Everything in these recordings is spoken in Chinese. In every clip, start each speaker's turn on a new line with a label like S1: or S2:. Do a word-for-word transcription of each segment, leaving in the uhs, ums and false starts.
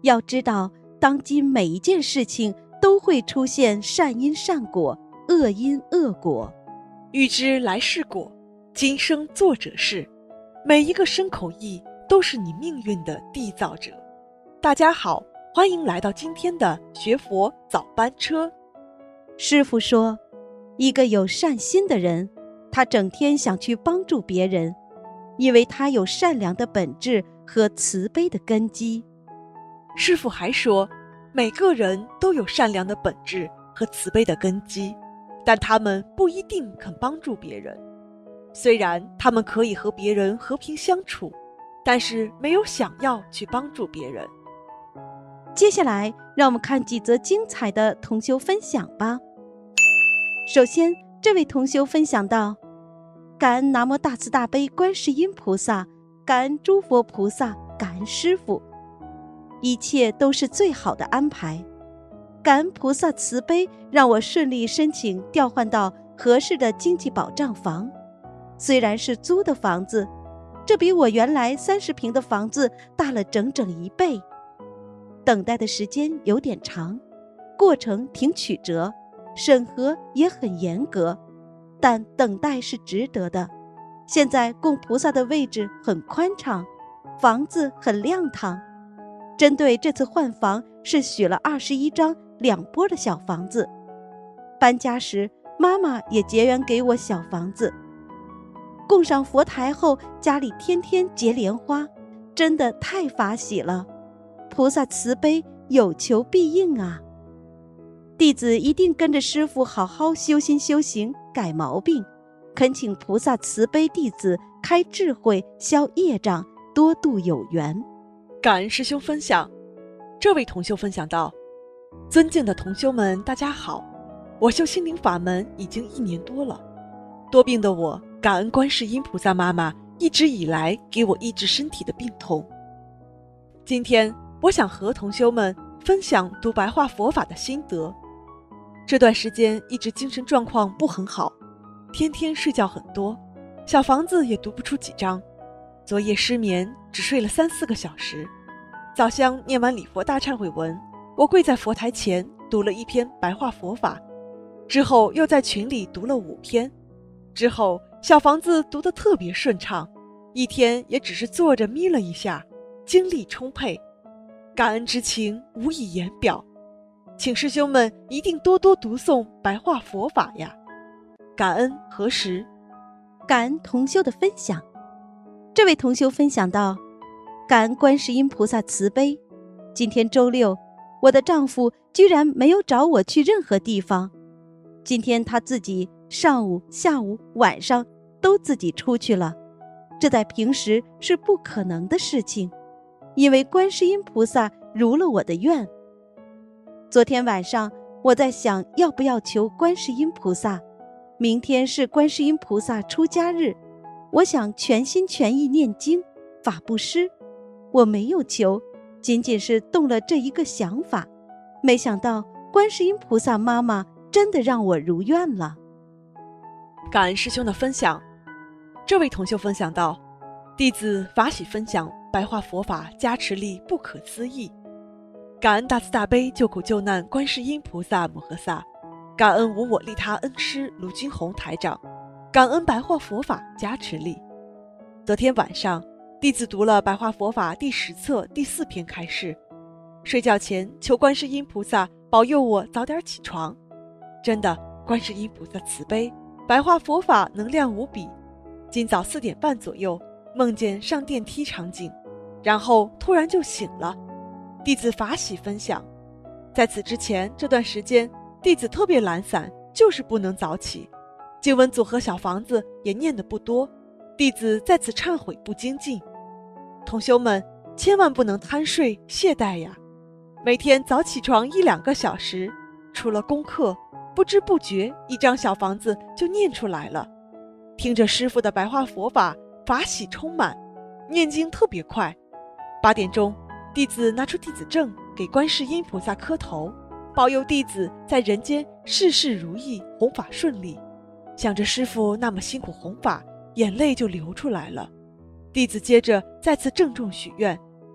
S1: 要知道，当今每一件事情都会出现善因善果，恶因恶果。
S2: 欲知来世果，今生作者是。每一个身口意都是你命运的缔造者。大家好，欢迎来到今天的学佛早班车。
S1: 师父说，一个有善心的人，他整天想去帮助别人，因为他有善良的本质和慈悲的根基。
S2: 师父还说，每个人都有善良的本质和慈悲的根基，但他们不一定肯帮助别人。虽然他们可以和别人和平相处，但是没有想要去帮助别人。
S1: 接下来让我们看几则精彩的同修分享吧。首先，这位同修分享到，感恩南无大慈大悲观世音菩萨，感恩诸佛菩萨，感恩师父，一切都是最好的安排。感恩菩萨慈悲，让我顺利申请调换到合适的经济保障房。虽然是租的房子，这比我原来三十平的房子大了整整一倍。等待的时间有点长，过程挺曲折，审核也很严格，但等待是值得的。现在供菩萨的位置很宽敞，房子很亮堂。针对这次换房，是许了二十一张两波的小房子。搬家时，妈妈也结缘给我小房子。供上佛台后，家里天天结莲花，真的太法喜了。菩萨慈悲，有求必应啊！弟子一定跟着师父好好修心修行，改毛病，恳请菩萨慈悲弟子开智慧，消业障，多度有缘。
S2: 感恩师兄分享。这位同修分享到，尊敬的同修们大家好，我修心灵法门已经一年多了，多病的我感恩观世音菩萨妈妈一直以来给我医治身体的病痛。今天我想和同修们分享读白话佛法的心得。这段时间一直精神状况不很好，天天睡觉很多，小房子也读不出几张，昨夜失眠只睡了三四个小时。早香念完礼佛大忏悔文，我跪在佛台前读了一篇白话佛法，之后又在群里读了五篇，之后小房子读得特别顺畅，一天也只是坐着眯了一下，精力充沛，感恩之情无以言表。请师兄们一定多多读诵白话佛法呀！感恩何时？
S1: 感恩同修的分享。这位同修分享到，感恩观世音菩萨慈悲，今天周六，我的丈夫居然没有找我去任何地方。今天他自己上午、下午、晚上都自己出去了，这在平时是不可能的事情，因为观世音菩萨如了我的愿。昨天晚上我在想，要不要求观世音菩萨，明天是观世音菩萨出家日，我想全心全意念经法布施。我没有求，仅仅是动了这一个想法，没想到观世音菩萨妈妈真的让我如愿了。
S2: 感恩师兄的分享。这位同修分享到，弟子法喜分享白话佛法加持力不可思议，感恩大慈大悲救苦救难观世音菩萨摩诃萨，感恩无我利他恩师卢军宏台长，感恩白话佛法加持力。昨天晚上弟子读了白话佛法第十册第四篇开示，睡觉前求观世音菩萨保佑我早点起床。真的，观世音菩萨慈悲，白话佛法能量无比。今早四点半左右梦见上电梯场景，然后突然就醒了。弟子法喜分享，在此之前这段时间弟子特别懒散，就是不能早起，经文组合小房子也念得不多，弟子在此忏悔不精进。同修们千万不能贪睡懈怠呀，每天早起床一两个小时，除了功课，不知不觉一张小房子就念出来了。听着师父的白话佛法，法喜充满，念经特别快。八点钟弟子拿出弟子证给观世音菩萨磕头，保佑弟子在人间事事如意，弘法顺利。想着师父那么辛苦弘法，眼泪就流出来了。弟子接着再次郑重许愿，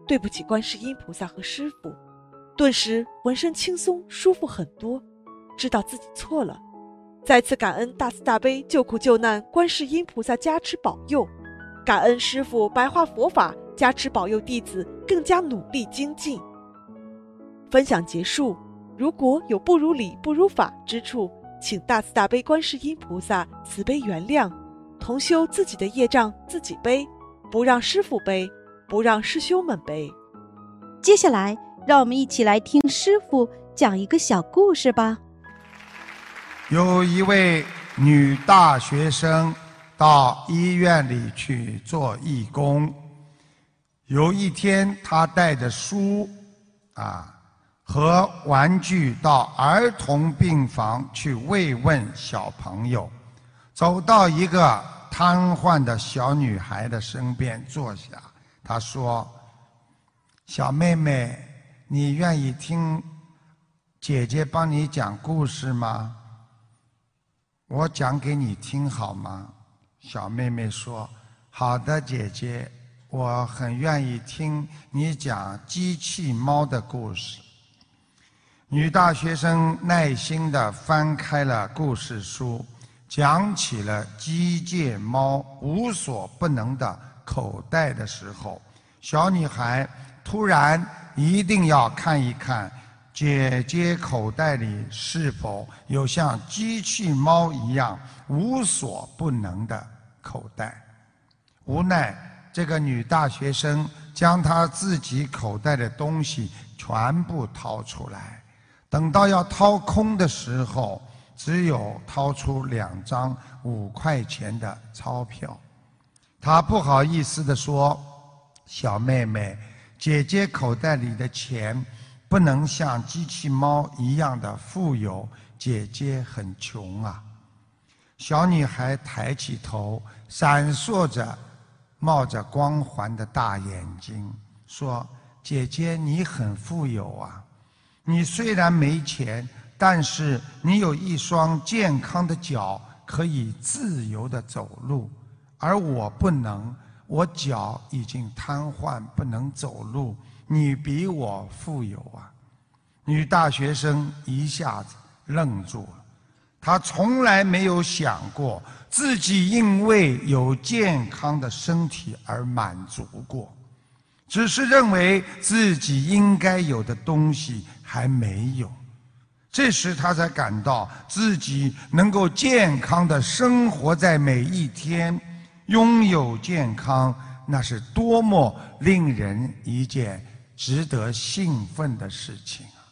S2: 对不起观世音菩萨和师父，顿时浑身轻松舒服很多，知道自己错了，再次感恩大慈大悲救苦救难观世音菩萨加持保佑，感恩师父白话佛法加持保佑弟子更加努力精进。分享结束，如果有不如理不如法之处，请大慈大悲观世音菩萨慈悲原谅，同修自己的业障自己背，不让师父背，不让师兄们背。
S1: 接下来让我们一起来听师父讲一个小故事吧。
S3: 有一位女大学生到医院里去做义工，有一天她带着书啊和玩具到儿童病房去慰问小朋友，走到一个瘫痪的小女孩的身边坐下，她说：小妹妹，你愿意听姐姐帮你讲故事吗？我讲给你听好吗？小妹妹说：好的，姐姐，我很愿意听你讲机器猫的故事。女大学生耐心地翻开了故事书，讲起了机械猫无所不能的口袋的时候，小女孩突然一定要看一看姐姐口袋里是否有像机器猫一样无所不能的口袋。无奈这个女大学生将她自己口袋的东西全部掏出来，等到要掏空的时候，只有掏出两张五块钱的钞票。她不好意思地说：小妹妹，姐姐口袋里的钱不能像机器猫一样的富有，姐姐很穷啊。小女孩抬起头，闪烁着冒着光环的大眼睛说：姐姐，你很富有啊，你虽然没钱，但是你有一双健康的脚，可以自由地走路，而我不能，我脚已经瘫痪，不能走路，你比我富有啊。女大学生一下子愣住了，她从来没有想过自己因为有健康的身体而满足过，只是认为自己应该有的东西还没有。这时她才感到自己能够健康地生活在每一天，拥有健康，那是多么令人一件值得兴奋的事情啊！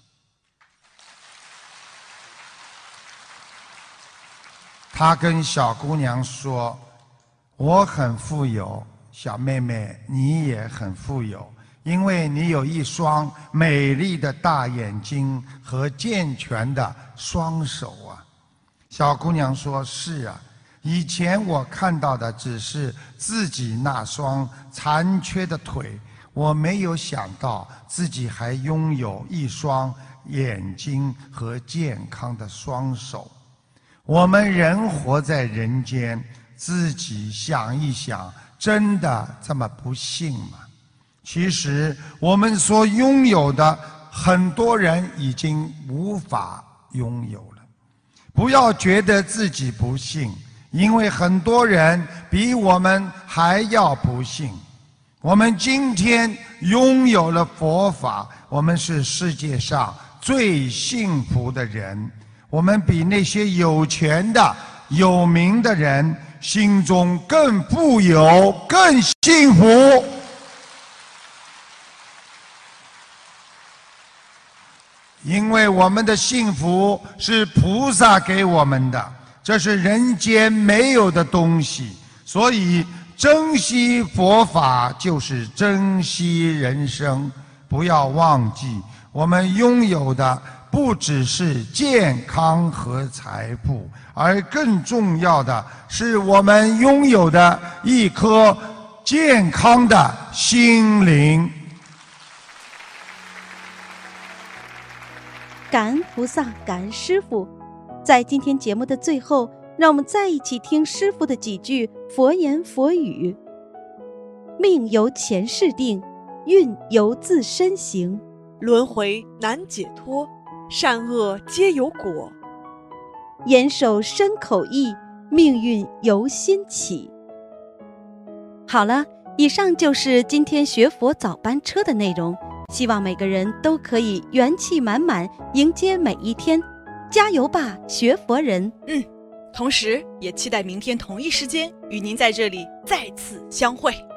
S3: 她跟小姑娘说：我很富有，小妹妹你也很富有，因为你有一双美丽的大眼睛和健全的双手啊。小姑娘说：是啊，以前我看到的只是自己那双残缺的腿，我没有想到自己还拥有一双眼睛和健康的双手。我们人活在人间，自己想一想，真的这么不幸吗？其实我们所拥有的，很多人已经无法拥有了。不要觉得自己不幸，因为很多人比我们还要不幸。我们今天拥有了佛法，我们是世界上最幸福的人。我们比那些有钱的、有名的人心中更富有、更幸福。因为我们的幸福是菩萨给我们的，这是人间没有的东西，所以珍惜佛法就是珍惜人生。不要忘记，我们拥有的不只是健康和财富，而更重要的是我们拥有的一颗健康的心灵。
S1: 感恩菩萨，感恩师父。在今天节目的最后，让我们再一起听师父的几句佛言佛语：命由前世定， 运由自身行，
S2: 轮回难解脱，善恶皆有果。
S1: 严守身口意，命运由心起。好了，以上就是今天学佛早班车的内容，希望每个人都可以元气满满迎接每一天，加油吧，学佛人！
S4: 嗯，同时也期待明天同一时间与您在这里再次相会。